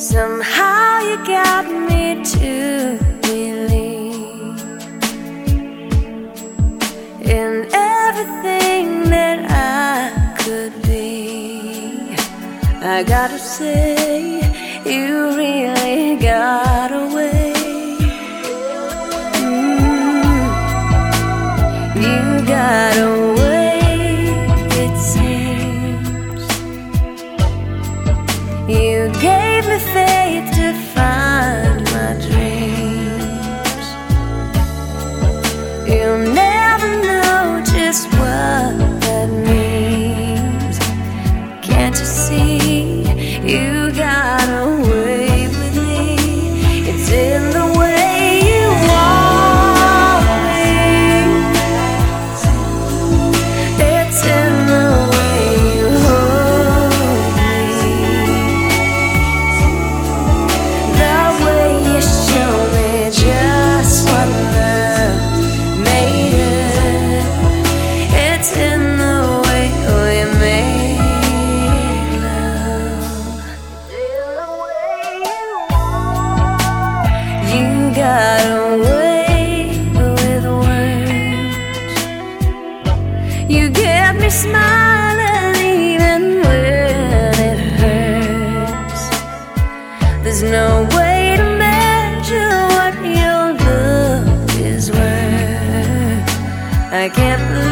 Somehow you got me to believe in everything that I could be. I gotta say, you really got away. You got away, it seems. You gave me faith to find my dreams. You'll never know just what that means. Can't you see? You got away with me. It's in the way you want me. It's in the way you hold me. The way you show me just what love made it. It's in the way we make love. You got away with words. You get me smiling even when it hurts. There's no way to measure what your love is worth. I can't believe